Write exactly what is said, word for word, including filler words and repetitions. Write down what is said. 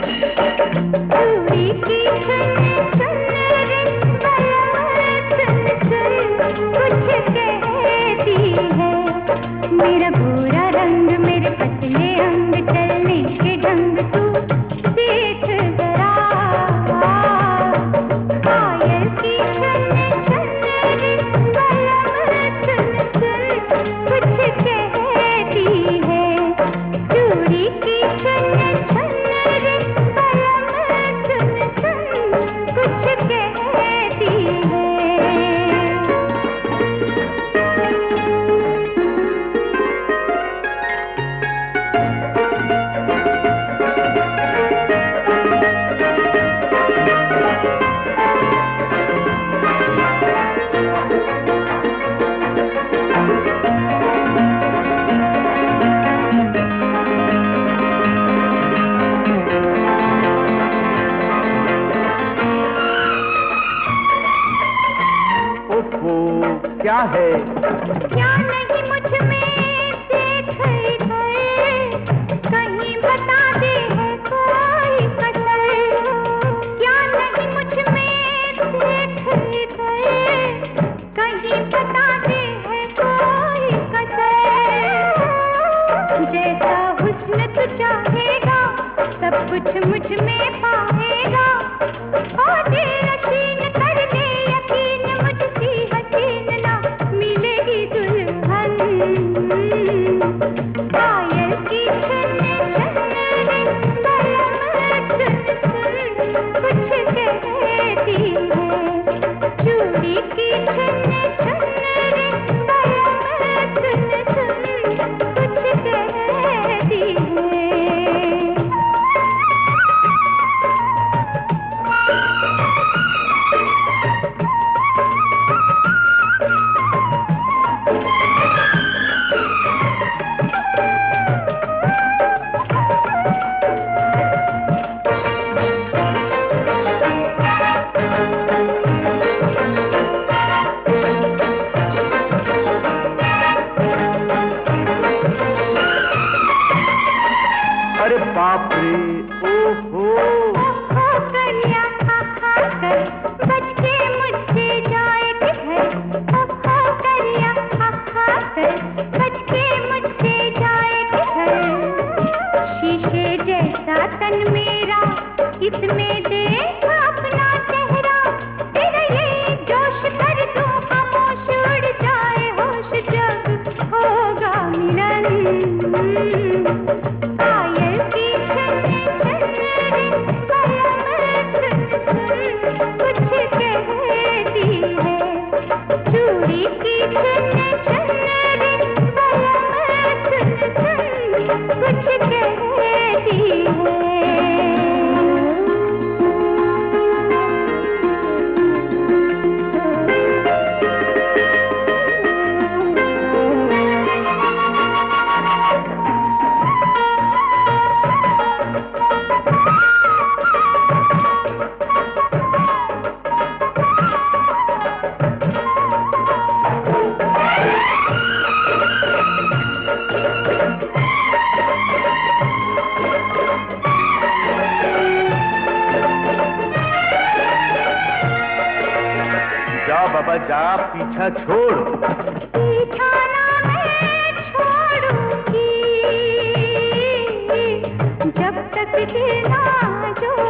क्या है? क्या नहीं मुझ में देख गए, कहीं बता दे है कोई कसर। क्या नहीं मुझ में देख गए, कहीं बता दे है कोई कसर। जैसा हुस्न तू चाहेगा सब कुछ मुझ में पाएगा। ओ दिल रसीन कर दे यकीन, मुझसी हसीन ना मिलेगी दुल्हन। पायल की छन छन रे बलम सुन सुन कुछ कहती है। चूड़ी की छन छन रे बलम सुन सुन कुछ कहती है। अरे बाप रे, ओहो ओहो करिया खा खा कर बच के मुझसे जाए किधर। ओहो करिया खा खा कर बच के मुझसे जाए किधर। शीशे जैसा तन मेरा इसमें देख अपना चेहरा। तेरा ये जोश कर दूं खामोश उड़ जाए होश जब होगा मिलन। पायल की छन छन रे बलम सुन सुन कुछ कहती है। चूड़ी की छन छन रे बलम सुन सुन कुछ कहती है। जा बाबा जा, पीछा छोड़। पीछा ना मैं छोड़ूंगी जब तक दिल ना जो